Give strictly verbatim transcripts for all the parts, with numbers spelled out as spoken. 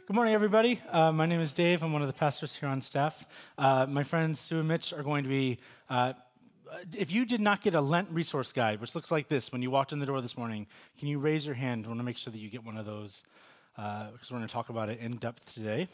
Good morning, everybody. Uh, my name is Dave. I'm one of the pastors here on staff. Uh, my friends Sue and Mitch are going to be, uh, if you did not get a Lent resource guide, which looks like this when you walked in the door this morning, can you raise your hand? I want to make sure that you get one of those uh, because we're going to talk about it in depth today.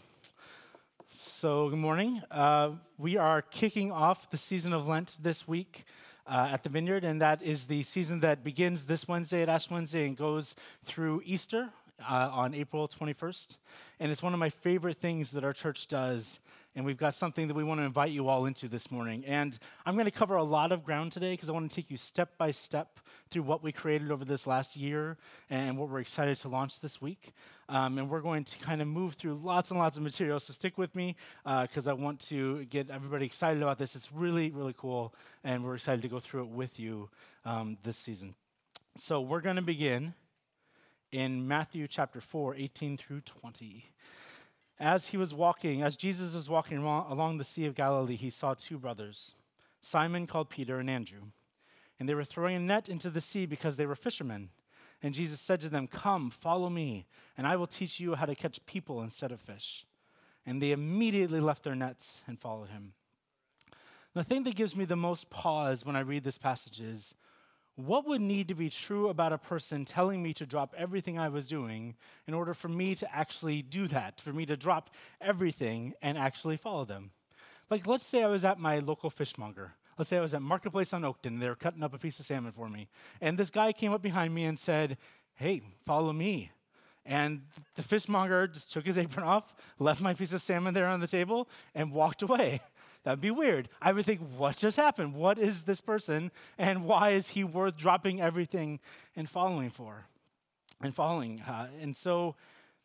So, good morning. Uh, we are kicking off the season of Lent this week uh, at the Vineyard, and that is the season that begins this Wednesday at Ash Wednesday and goes through Easter uh, on April twenty-first. And it's one of my favorite things that our church does, and we've got something that we want to invite you all into this morning. And I'm going to cover a lot of ground today because I want to take you step by step through what we created over this last year and what we're excited to launch this week. Um, and we're going to kind of move through lots and lots of material, so stick with me because uh, I want to get everybody excited about this. It's really, really cool, and we're excited to go through it with you um, this season. So we're going to begin in Matthew chapter four, eighteen through twenty. As he was walking, as Jesus was walking along the Sea of Galilee, he saw two brothers, Simon called Peter and Andrew. And they were throwing a net into the sea because they were fishermen. And Jesus said to them, "Come, follow me, and I will teach you how to catch people instead of fish." And they immediately left their nets and followed him. The thing that gives me the most pause when I read this passage is, what would need to be true about a person telling me to drop everything I was doing in order for me to actually do that, for me to drop everything and actually follow them? Like, let's say I was at my local fishmonger. Let's say I was at Marketplace on Oakton, and they were cutting up a piece of salmon for me. And this guy came up behind me and said, "Hey, follow me." And the fishmonger just took his apron off, left my piece of salmon there on the table, and walked away. That'd be weird. I would think, what just happened? What is this person, and why is he worth dropping everything and following for? And following. Uh, and so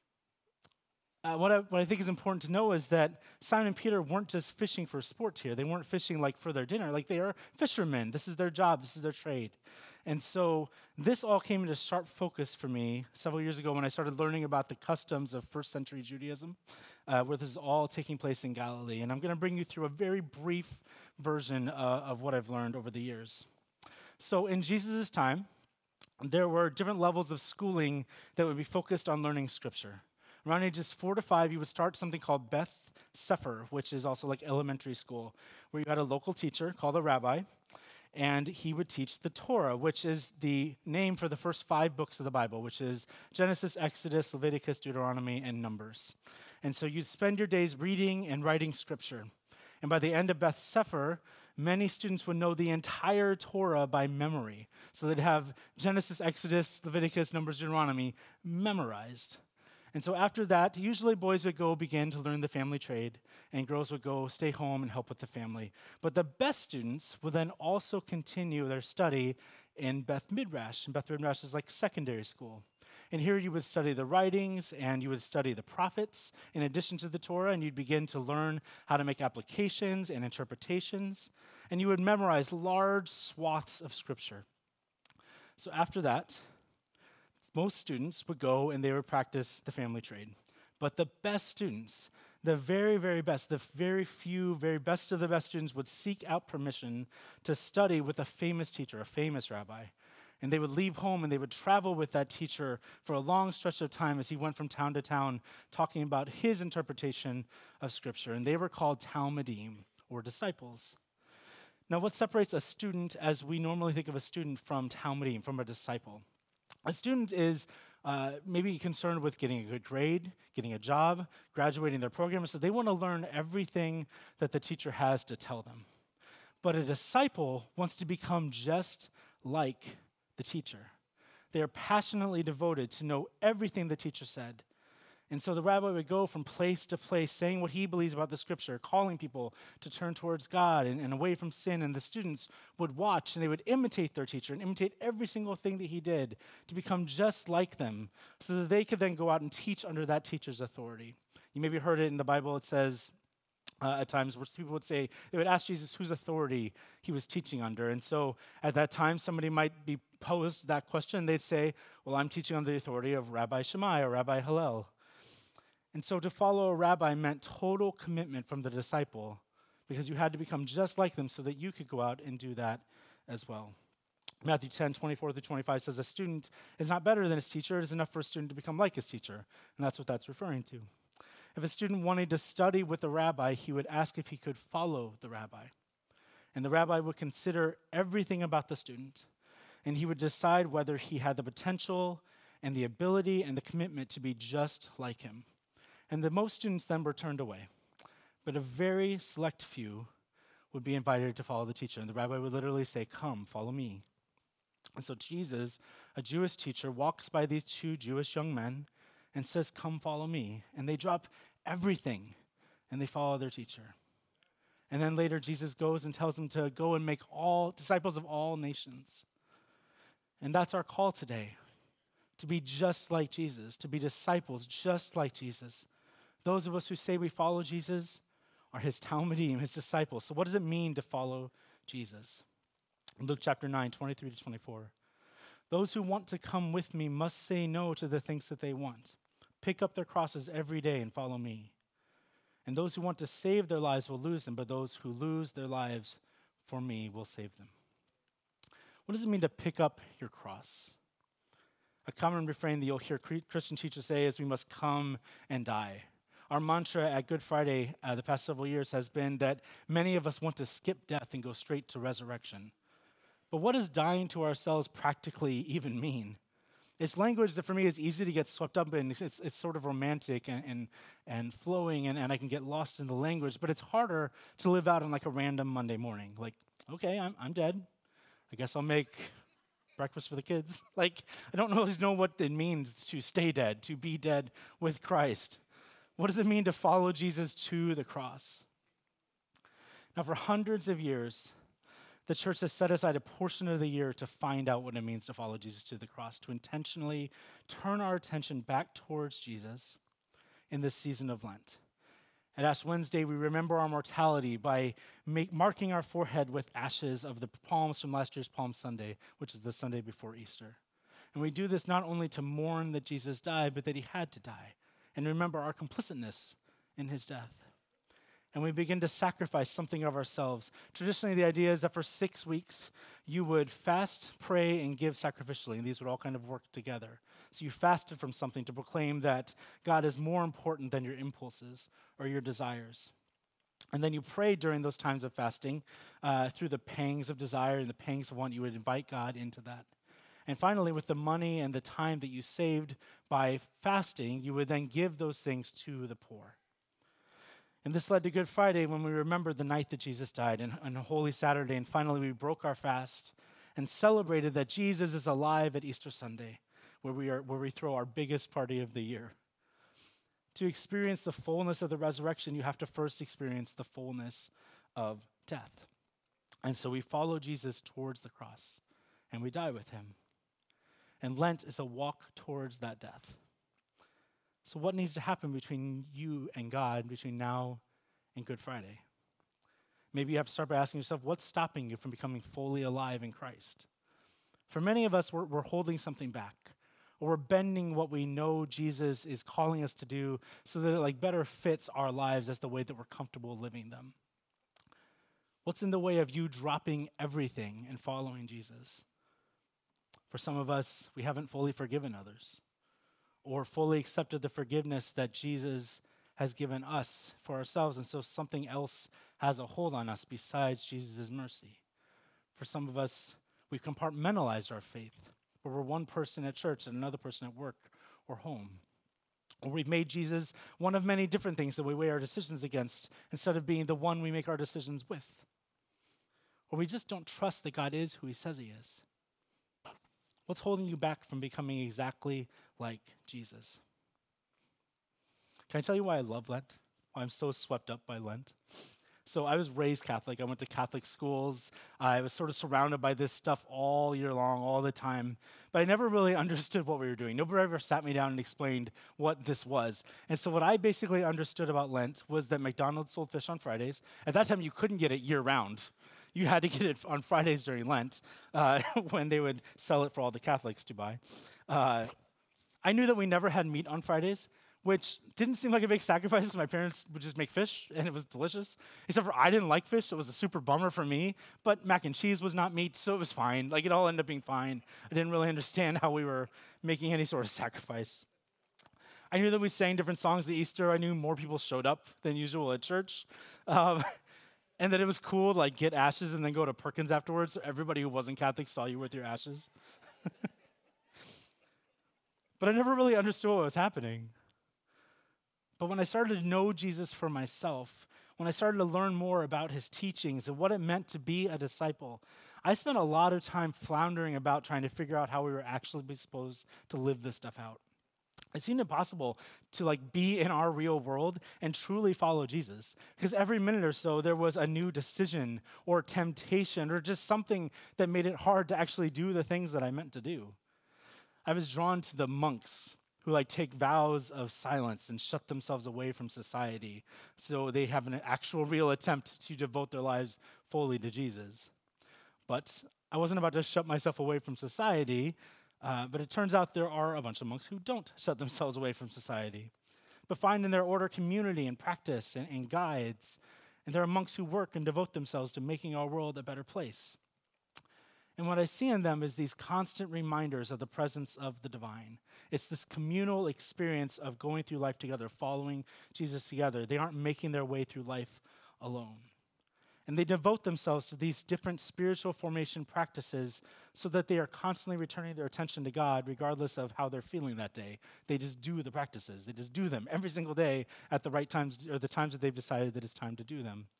uh, what, I, what I think is important to know is that Simon and Peter weren't just fishing for sport here. They weren't fishing like for their dinner. Like, they are fishermen. This is their job. This is their trade. And so this all came into sharp focus for me several years ago when I started learning about the customs of first century Judaism, uh, where this is all taking place in Galilee. And I'm going to bring you through a very brief version uh, of what I've learned over the years. So in Jesus' time, there were different levels of schooling that would be focused on learning Scripture. Around ages four to five, you would start something called Beth Sefer, which is also like elementary school, where you had a local teacher called a rabbi, and he would teach the Torah, which is the name for the first five books of the Bible, which is Genesis, Exodus, Leviticus, Deuteronomy, and Numbers. And so you'd spend your days reading and writing Scripture. And by the end of Beth Sefer, many students would know the entire Torah by memory. So they'd have Genesis, Exodus, Leviticus, Numbers, Deuteronomy memorized. And so after that, usually boys would go begin to learn the family trade, and girls would go stay home and help with the family. But the best students would then also continue their study in Beth Midrash. And Beth Midrash is like secondary school. And here you would study the writings, and you would study the prophets in addition to the Torah, and you'd begin to learn how to make applications and interpretations. And you would memorize large swaths of Scripture. So after that, most students would go and they would practice the family trade. But the best students, the very, very best, the very few, very best of the best students would seek out permission to study with a famous teacher, a famous rabbi. And they would leave home and they would travel with that teacher for a long stretch of time as he went from town to town talking about his interpretation of Scripture. And they were called Talmidim, or disciples. Now, what separates a student, as we normally think of a student, from Talmidim, from a disciple? A student is uh, maybe concerned with getting a good grade, getting a job, graduating their program, so they want to learn everything that the teacher has to tell them. But a disciple wants to become just like the teacher. They are passionately devoted to know everything the teacher said. And so the rabbi would go from place to place saying what he believes about the Scripture, calling people to turn towards God and, and away from sin. And the students would watch and they would imitate their teacher and imitate every single thing that he did to become just like them so that they could then go out and teach under that teacher's authority. You maybe heard it in the Bible. It says uh, at times where people would say, they would ask Jesus whose authority he was teaching under. And so at that time, somebody might be posed that question. They'd say, well, I'm teaching under the authority of Rabbi Shammai or Rabbi Hillel. And so to follow a rabbi meant total commitment from the disciple because you had to become just like them so that you could go out and do that as well. Matthew ten, twenty-four through twenty-five says, a student is not better than his teacher. It is enough for a student to become like his teacher. And that's what that's referring to. If a student wanted to study with the rabbi, he would ask if he could follow the rabbi. And the rabbi would consider everything about the student, and he would decide whether he had the potential and the ability and the commitment to be just like him. And the most students then were turned away. But a very select few would be invited to follow the teacher. And the rabbi would literally say, "Come, follow me." And so Jesus, a Jewish teacher, walks by these two Jewish young men and says, "Come, follow me." And they drop everything and they follow their teacher. And then later, Jesus goes and tells them to go and make all disciples of all nations. And that's our call today, to be just like Jesus, to be disciples just like Jesus. Those of us who say we follow Jesus are his Talmudim, his disciples. So what does it mean to follow Jesus? Luke chapter nine, twenty-three to twenty-four. Those who want to come with me must say no to the things that they want. Pick up their crosses every day and follow me. And those who want to save their lives will lose them, but those who lose their lives for me will save them. What does it mean to pick up your cross? A common refrain that you'll hear Christian teachers say is we must come and die. Our mantra at Good Friday uh, the past several years has been that many of us want to skip death and go straight to resurrection. But what does dying to ourselves practically even mean? It's language that for me is easy to get swept up in. It's, it's sort of romantic and, and, and flowing, and, and I can get lost in the language, but it's harder to live out on like a random Monday morning. Like, okay, I'm, I'm dead. I guess I'll make breakfast for the kids. Like, I don't always know what it means to stay dead, to be dead with Christ. What does it mean to follow Jesus to the cross? Now, for hundreds of years, the church has set aside a portion of the year to find out what it means to follow Jesus to the cross, to intentionally turn our attention back towards Jesus in this season of Lent. At Ash Wednesday, we remember our mortality by make, marking our forehead with ashes of the palms from last year's Palm Sunday, which is the Sunday before Easter. And we do this not only to mourn that Jesus died, but that he had to die, and remember our complicitness in his death. And we begin to sacrifice something of ourselves. Traditionally, the idea is that for six weeks, you would fast, pray, and give sacrificially, and these would all kind of work together. So you fasted from something to proclaim that God is more important than your impulses or your desires. And then you prayed during those times of fasting uh, through the pangs of desire and the pangs of want. You would invite God into that. And finally, with the money and the time that you saved by fasting, you would then give those things to the poor. And this led to Good Friday when we remembered the night that Jesus died, and on Holy Saturday, and finally we broke our fast and celebrated that Jesus is alive at Easter Sunday, where we are where we throw our biggest party of the year. To experience the fullness of the resurrection, you have to first experience the fullness of death. And so we follow Jesus towards the cross, and we die with him. And Lent is a walk towards that death. So what needs to happen between you and God between now and Good Friday? Maybe you have to start by asking yourself, what's stopping you from becoming fully alive in Christ? For many of us, we're, we're holding something back, or we're bending what we know Jesus is calling us to do so that it like better fits our lives as the way that we're comfortable living them. What's in the way of you dropping everything and following Jesus? For some of us, we haven't fully forgiven others, or fully accepted the forgiveness that Jesus has given us for ourselves, and so something else has a hold on us besides Jesus' mercy. For some of us, we've compartmentalized our faith, where we're one person at church and another person at work or home. Or we've made Jesus one of many different things that we weigh our decisions against instead of being the one we make our decisions with. Or we just don't trust that God is who he says he is. What's holding you back from becoming exactly like Jesus? Can I tell you why I love Lent? Why I'm so swept up by Lent? So I was raised Catholic. I went to Catholic schools. I was sort of surrounded by this stuff all year long, all the time. But I never really understood what we were doing. Nobody ever sat me down and explained what this was. And so what I basically understood about Lent was that McDonald's sold fish on Fridays. At that time, you couldn't get it year-round. You had to get it on Fridays during Lent uh, when they would sell it for all the Catholics to buy. Uh, I knew that we never had meat on Fridays, which didn't seem like a big sacrifice because my parents would just make fish, and it was delicious. Except for I didn't like fish, so it was a super bummer for me. But mac and cheese was not meat, so it was fine. Like, it all ended up being fine. I didn't really understand how we were making any sort of sacrifice. I knew that we sang different songs at Easter. I knew more people showed up than usual at church. Um, and that it was cool to like get ashes and then go to Perkins afterwards so everybody who wasn't Catholic saw you with your ashes. But I never really understood what was happening. But when I started to know Jesus for myself, when I started to learn more about his teachings and what it meant to be a disciple, I spent a lot of time floundering about trying to figure out how we were actually supposed to live this stuff out. It seemed impossible to like be in our real world and truly follow Jesus, because every minute or so there was a new decision or temptation or just something that made it hard to actually do the things that I meant to do. I was drawn to the monks who like take vows of silence and shut themselves away from society so they have an actual real attempt to devote their lives fully to Jesus. But I wasn't about to shut myself away from society. Uh, but it turns out there are a bunch of monks who don't shut themselves away from society, but find in their order community and practice and, and guides. And there are monks who work and devote themselves to making our world a better place. And what I see in them is these constant reminders of the presence of the divine. It's this communal experience of going through life together, following Jesus together. They aren't making their way through life alone. And they devote themselves to these different spiritual formation practices so that they are constantly returning their attention to God regardless of how they're feeling that day. They just do the practices. They just do them every single day at the right times or the times that they've decided that it's time to do them.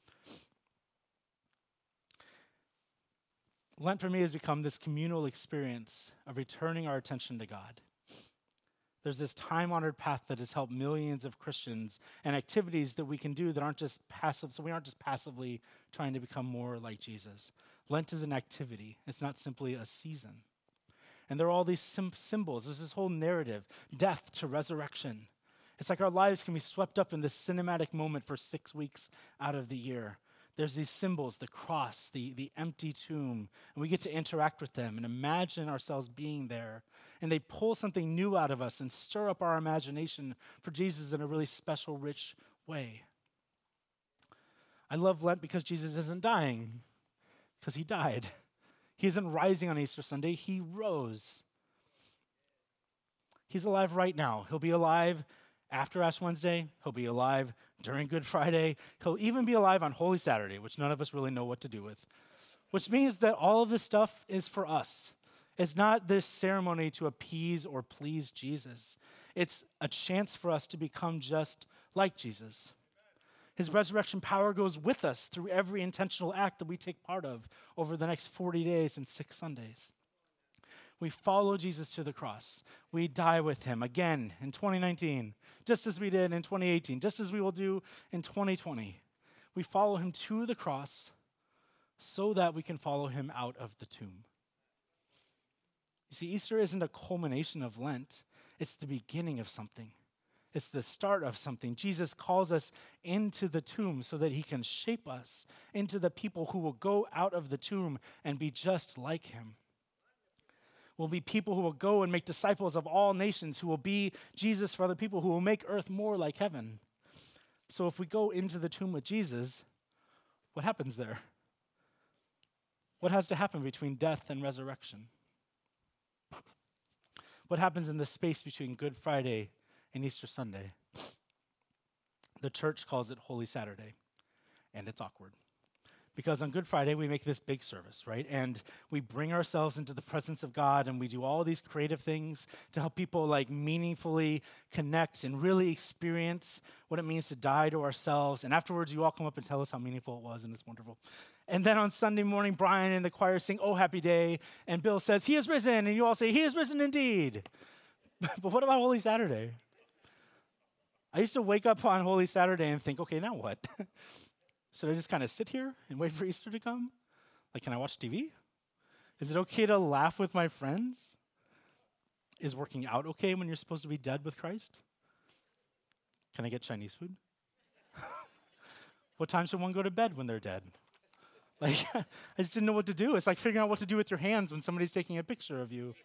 Lent for me has become this communal experience of returning our attention to God. There's this time-honored path that has helped millions of Christians and activities that we can do that aren't just passive, so we aren't just passively trying to become more like Jesus. Lent is an activity. It's not simply a season. And there are all these sim- symbols. There's this whole narrative, death to resurrection. It's like our lives can be swept up in this cinematic moment for six weeks out of the year. There's these symbols, the cross, the, the empty tomb, and we get to interact with them and imagine ourselves being there. And they pull something new out of us and stir up our imagination for Jesus in a really special, rich way. I love Lent because Jesus isn't dying, because he died. He isn't rising on Easter Sunday, he rose. He's alive right now. He'll be alive after Ash Wednesday. He'll be alive during Good Friday. He'll even be alive on Holy Saturday, which none of us really know what to do with. Which means that all of this stuff is for us. It's not this ceremony to appease or please Jesus. It's a chance for us to become just like Jesus. His resurrection power goes with us through every intentional act that we take part of over the next forty days and six Sundays. We follow Jesus to the cross. We die with him again in twenty nineteen, just as we did in twenty eighteen, just as we will do in twenty twenty. We follow him to the cross so that we can follow him out of the tomb. You see, Easter isn't a culmination of Lent. It's the beginning of something. It's the start of something. Jesus calls us into the tomb so that he can shape us into the people who will go out of the tomb and be just like him. We'll be people who will go and make disciples of all nations, who will be Jesus for other people, who will make earth more like heaven. So if we go into the tomb with Jesus, what happens there? What has to happen between death and resurrection? What happens in the space between Good Friday and Easter Sunday? The church calls it Holy Saturday, and it's awkward. Because on Good Friday, we make this big service, right? And we bring ourselves into the presence of God, and we do all these creative things to help people like meaningfully connect and really experience what it means to die to ourselves. And afterwards, you all come up and tell us how meaningful it was, and it's wonderful. And then on Sunday morning, Brian and the choir sing, "Oh, Happy Day," and Bill says, "He is risen," and you all say, "He is risen indeed." But what about Holy Saturday? I used to wake up on Holy Saturday and think, okay, now what? Should I just kind of sit here and wait for Easter to come? Like, can I watch T V? Is it okay to laugh with my friends? Is working out okay when you're supposed to be dead with Christ? Can I get Chinese food? What time should one go to bed when they're dead? Like, I just didn't know what to do. It's like figuring out what to do with your hands when somebody's taking a picture of you.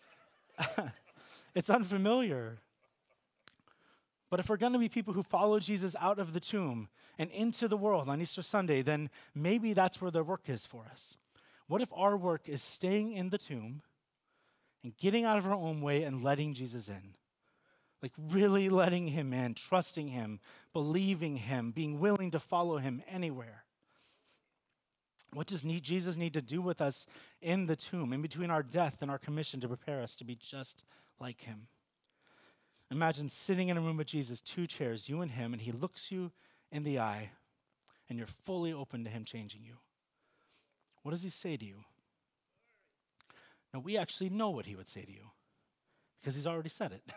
It's unfamiliar. But if we're going to be people who follow Jesus out of the tomb and into the world on Easter Sunday, then maybe that's where the work is for us. What if our work is staying in the tomb and getting out of our own way and letting Jesus in? Like really letting him in, trusting him, believing him, being willing to follow him anywhere. What does need, Jesus need to do with us in the tomb, in between our death and our commission to prepare us to be just like him? Imagine sitting in a room with Jesus, two chairs, you and him, and he looks you in the eye, and you're fully open to him changing you. What does he say to you? Now, we actually know what he would say to you, because he's already said it.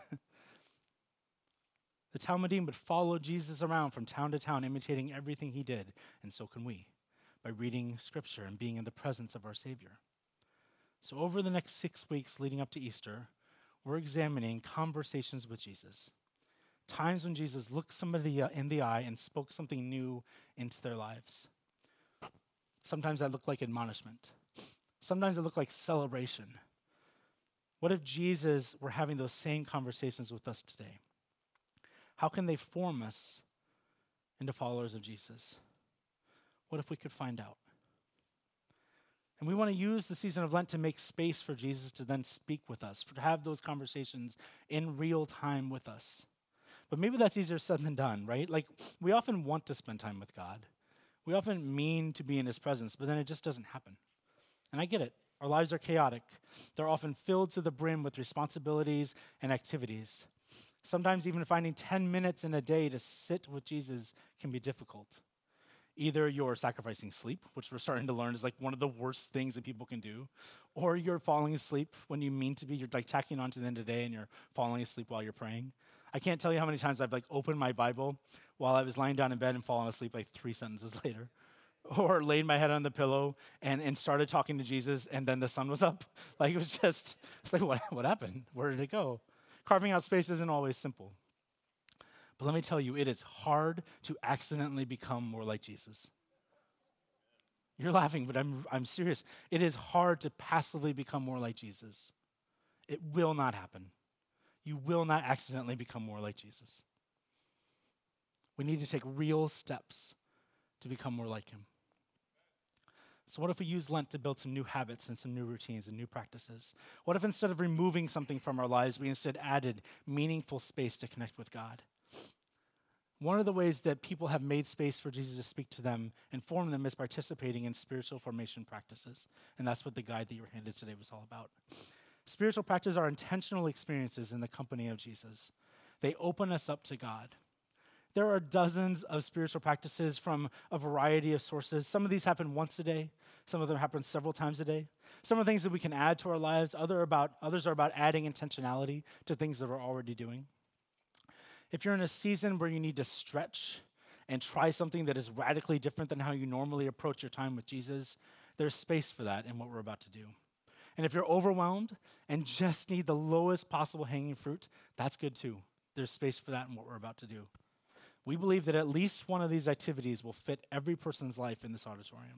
The Talmudim would follow Jesus around from town to town, imitating everything he did, and so can we, by reading Scripture and being in the presence of our Savior. So over the next six weeks leading up to Easter, we're examining conversations with Jesus, times when Jesus looked somebody in the eye and spoke something new into their lives. Sometimes that looked like admonishment. Sometimes it looked like celebration. What if Jesus were having those same conversations with us today? How can they form us into followers of Jesus? What if we could find out? And we want to use the season of Lent to make space for Jesus to then speak with us, for to have those conversations in real time with us. But maybe that's easier said than done, right? Like, we often want to spend time with God. We often mean to be in his presence, but then it just doesn't happen. And I get it. Our lives are chaotic. They're often filled to the brim with responsibilities and activities. Sometimes even finding ten minutes in a day to sit with Jesus can be difficult. Either you're sacrificing sleep, which we're starting to learn is like one of the worst things that people can do, or you're falling asleep when you mean to be. You're like tacking on to the end of the day and you're falling asleep while you're praying. I can't tell you how many times I've like opened my Bible while I was lying down in bed and fallen asleep like three sentences later. Or laid my head on the pillow and, and started talking to Jesus, and then the sun was up. Like it was just, it's like, what, what happened? Where did it go? Carving out space isn't always simple. But let me tell you, it is hard to accidentally become more like Jesus. You're laughing, but I'm, I'm serious. It is hard to passively become more like Jesus. It will not happen. You will not accidentally become more like Jesus. We need to take real steps to become more like him. So what if we use Lent to build some new habits and some new routines and new practices? What if instead of removing something from our lives, we instead added meaningful space to connect with God? One of the ways that people have made space for Jesus to speak to them and form them is participating in spiritual formation practices. And that's what the guide that you were handed today was all about. Spiritual practices are intentional experiences in the company of Jesus. They open us up to God. There are dozens of spiritual practices from a variety of sources. Some of these happen once a day. Some of them happen several times a day. Some are things that we can add to our lives. Other about, others are about adding intentionality to things that we're already doing. If you're in a season where you need to stretch and try something that is radically different than how you normally approach your time with Jesus, there's space for that in what we're about to do. And if you're overwhelmed and just need the lowest possible hanging fruit, that's good too. There's space for that in what we're about to do. We believe that at least one of these activities will fit every person's life in this auditorium.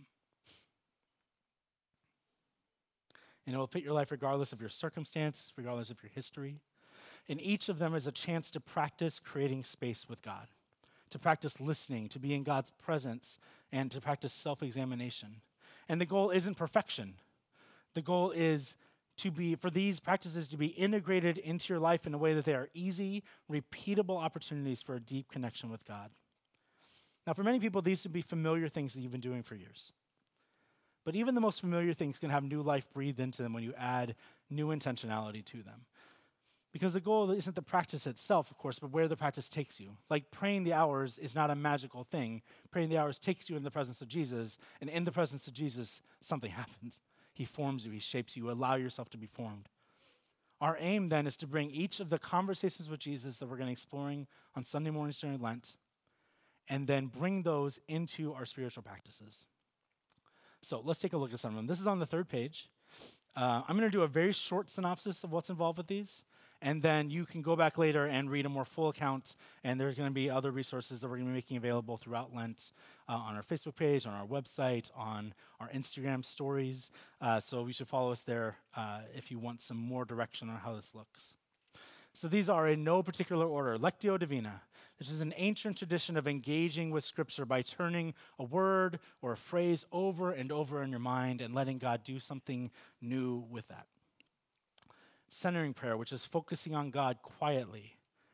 And it will fit your life regardless of your circumstance, regardless of your history. And each of them is a chance to practice creating space with God, to practice listening, to be in God's presence, and to practice self-examination. And the goal isn't perfection. The goal is to be, for these practices to be integrated into your life in a way that they are easy, repeatable opportunities for a deep connection with God. Now, for many people, these would be familiar things that you've been doing for years. But even the most familiar things can have new life breathed into them when you add new intentionality to them. Because the goal isn't the practice itself, of course, but where the practice takes you. Like praying the hours is not a magical thing. Praying the hours takes you in the presence of Jesus, and in the presence of Jesus, something happens. He forms you, he shapes you, allow yourself to be formed. Our aim then is to bring each of the conversations with Jesus that we're going to be exploring on Sunday mornings during Lent, and then bring those into our spiritual practices. So let's take a look at some of them. This is on the third page. Uh, I'm going to do a very short synopsis of what's involved with these, and then you can go back later and read a more full account, and there's going to be other resources that we're going to be making available throughout Lent uh, on our Facebook page, on our website, on our Instagram stories. Uh, so you should follow us there uh, if you want some more direction on how this looks. So these are in no particular order. Lectio Divina, which is an ancient tradition of engaging with Scripture by turning a word or a phrase over and over in your mind and letting God do something new with that. Centering prayer, which is focusing on God quietly,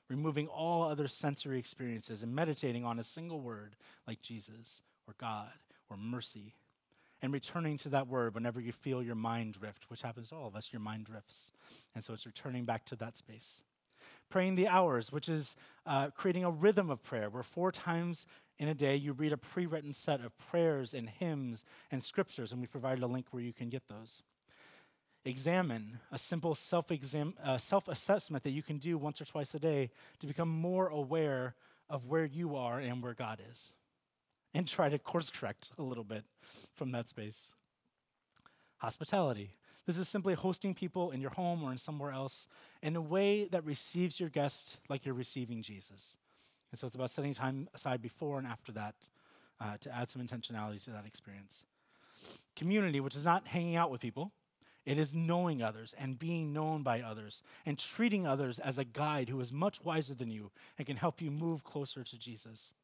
removing all other sensory experiences and meditating on a single word like Jesus or God or mercy, and returning to that word whenever you feel your mind drift, which happens to all of us, your mind drifts. And so it's returning back to that space. Praying the hours, which is uh, creating a rhythm of prayer, where four times in a day you read a pre-written set of prayers and hymns and scriptures, and we provided a link where you can get those. Examine, a simple self-exam, uh, self-assessment that you can do once or twice a day to become more aware of where you are and where God is, and try to course correct a little bit from that space. Hospitality. This is simply hosting people in your home or in somewhere else in a way that receives your guests like you're receiving Jesus. And so it's about setting time aside before and after that uh, to add some intentionality to that experience. Community, which is not hanging out with people. It is knowing others and being known by others and treating others as a guide who is much wiser than you and can help you move closer to Jesus.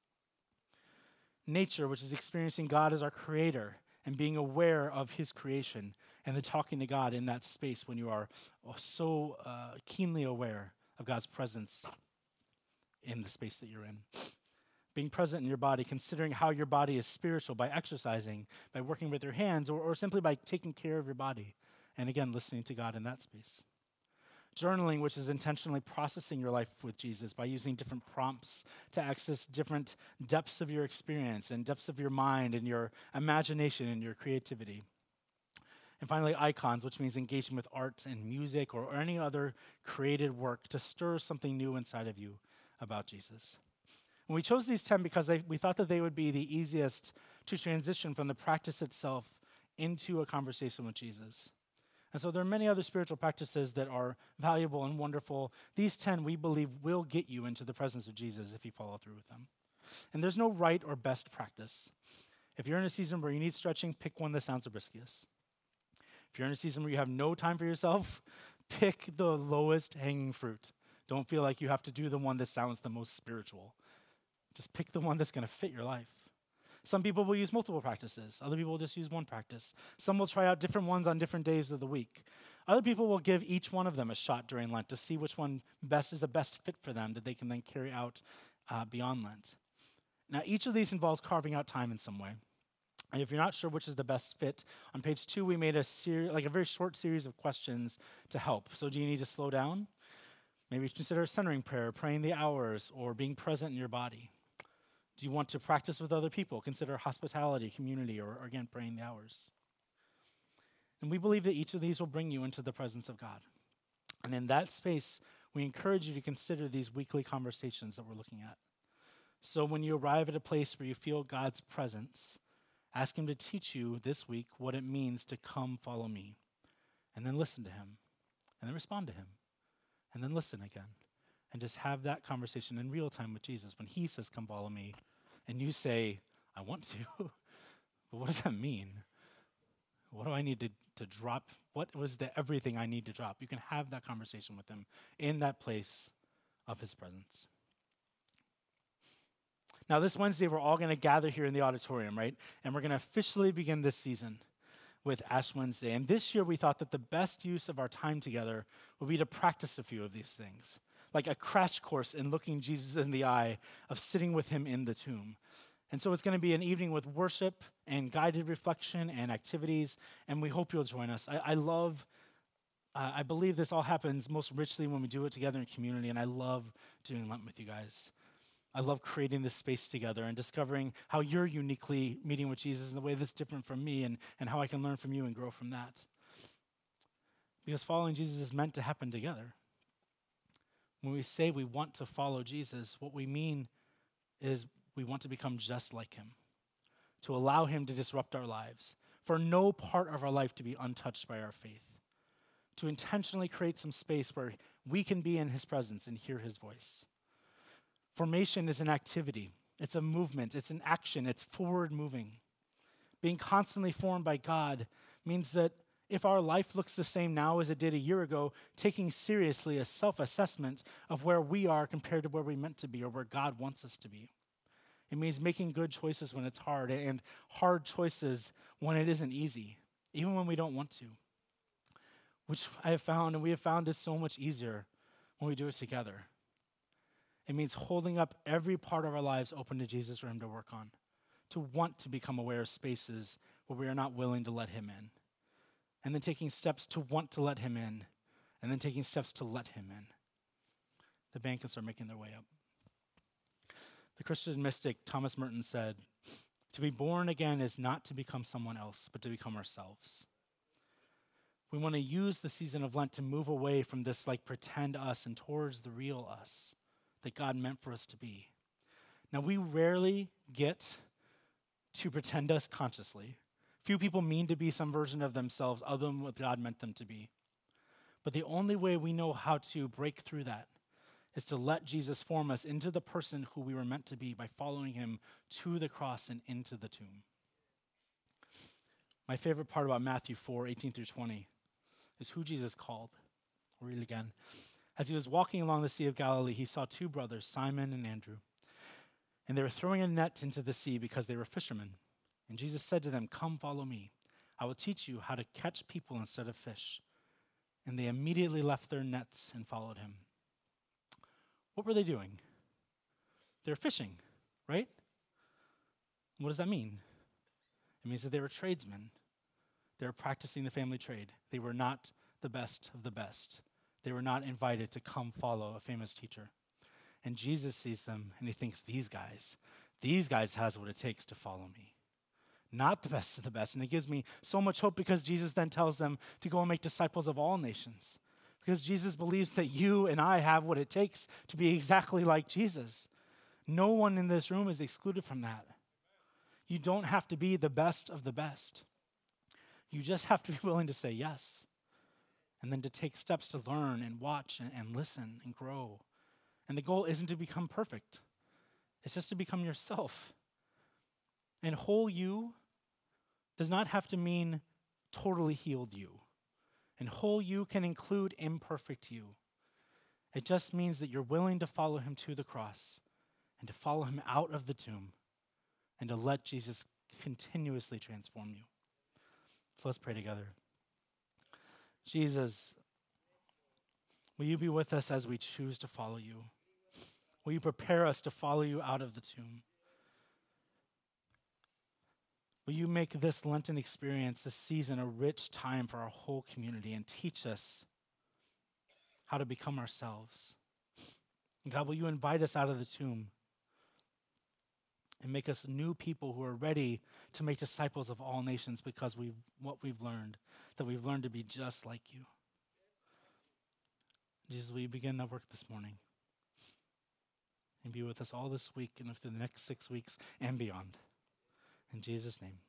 Nature, which is experiencing God as our creator and being aware of his creation and then talking to God in that space when you are so uh, keenly aware of God's presence in the space that you're in. Being present in your body, considering how your body is spiritual by exercising, by working with your hands, or, or simply by taking care of your body. And again, listening to God in that space. Journaling, which is intentionally processing your life with Jesus by using different prompts to access different depths of your experience and depths of your mind and your imagination and your creativity. And finally, icons, which means engaging with art and music or, or any other created work to stir something new inside of you about Jesus. And we chose these ten because they, we thought that they would be the easiest to transition from the practice itself into a conversation with Jesus. And so there are many other spiritual practices that are valuable and wonderful. These ten, we believe, will get you into the presence of Jesus if you follow through with them. And there's no right or best practice. If you're in a season where you need stretching, pick one that sounds Hibiscus. If you're in a season where you have no time for yourself, pick the lowest hanging fruit. Don't feel like you have to do the one that sounds the most spiritual. Just pick the one that's going to fit your life. Some people will use multiple practices. Other people will just use one practice. Some will try out different ones on different days of the week. Other people will give each one of them a shot during Lent to see which one best is the best fit for them that they can then carry out uh, beyond Lent. Now, each of these involves carving out time in some way. And if you're not sure which is the best fit, on page two, we made a ser- like a very short series of questions to help. So do you need to slow down? Maybe consider centering prayer, praying the hours, or being present in your body. Do you want to practice with other people? Consider hospitality, community, or, or again, praying the hours. And we believe that each of these will bring you into the presence of God. And in that space, we encourage you to consider these weekly conversations that we're looking at. So when you arrive at a place where you feel God's presence, ask him to teach you this week what it means to come follow me. And then listen to him. And then respond to him. And then listen again. And just have that conversation in real time with Jesus when he says, come follow me. And you say, I want to. But what does that mean? What do I need to, to drop? What was the everything I need to drop? You can have that conversation with him in that place of his presence. Now, this Wednesday, we're all going to gather here in the auditorium, right? And we're going to officially begin this season with Ash Wednesday. And this year, we thought that the best use of our time together would be to practice a few of these things. Like a crash course in looking Jesus in the eye, of sitting with him in the tomb. And so it's going to be an evening with worship and guided reflection and activities, and we hope you'll join us. I, I love, uh, I believe this all happens most richly when we do it together in community, and I love doing Lent with you guys. I love creating this space together and discovering how you're uniquely meeting with Jesus in a way that's different from me, and, and how I can learn from you and grow from that. Because following Jesus is meant to happen together. When we say we want to follow Jesus, what we mean is we want to become just like him, to allow him to disrupt our lives, for no part of our life to be untouched by our faith, to intentionally create some space where we can be in his presence and hear his voice. Formation is an activity. It's a movement. It's an action. It's forward moving. Being constantly formed by God means that if our life looks the same now as it did a year ago, taking seriously a self-assessment of where we are compared to where we meant to be or where God wants us to be. It means making good choices when it's hard and hard choices when it isn't easy, even when we don't want to, which I have found, and we have found is so much easier when we do it together. It means holding up every part of our lives open to Jesus for him to work on, to want to become aware of spaces where we are not willing to let him in, and then taking steps to want to let him in, and then taking steps to let him in. The band can start making their way up. The Christian mystic Thomas Merton said, "To be born again is not to become someone else, but to become ourselves." We want to use the season of Lent to move away from this like pretend us and towards the real us that God meant for us to be. Now, we rarely get to pretend us consciously. Few people mean to be some version of themselves other than what God meant them to be. But the only way we know how to break through that is to let Jesus form us into the person who we were meant to be by following him to the cross and into the tomb. My favorite part about Matthew four, eighteen through twenty is who Jesus called. I'll read it again. As he was walking along the Sea of Galilee, he saw two brothers, Simon and Andrew, and they were throwing a net into the sea because they were fishermen. And Jesus said to them, "Come, follow me. I will teach you how to catch people instead of fish." And they immediately left their nets and followed him. What were they doing? They were fishing, right? What does that mean? It means that they were tradesmen. They were practicing the family trade. They were not the best of the best. They were not invited to come follow a famous teacher. And Jesus sees them and he thinks, these guys, these guys has what it takes to follow me. Not the best of the best. And it gives me so much hope because Jesus then tells them to go and make disciples of all nations. Because Jesus believes that you and I have what it takes to be exactly like Jesus. No one in this room is excluded from that. You don't have to be the best of the best. You just have to be willing to say yes. And then to take steps to learn and watch and, and listen and grow. And the goal isn't to become perfect. It's just to become yourself. And whole you does not have to mean totally healed you. And whole you can include imperfect you. It just means that you're willing to follow him to the cross and to follow him out of the tomb and to let Jesus continuously transform you. So let's pray together. Jesus, will you be with us as we choose to follow you? Will you prepare us to follow you out of the tomb? Will you make this Lenten experience, this season, a rich time for our whole community and teach us how to become ourselves? And God, will you invite us out of the tomb and make us new people who are ready to make disciples of all nations because we've what we've learned, that we've learned to be just like you. Jesus, will you begin that work this morning? And be with us all this week and for the next six weeks and beyond. In Jesus' name.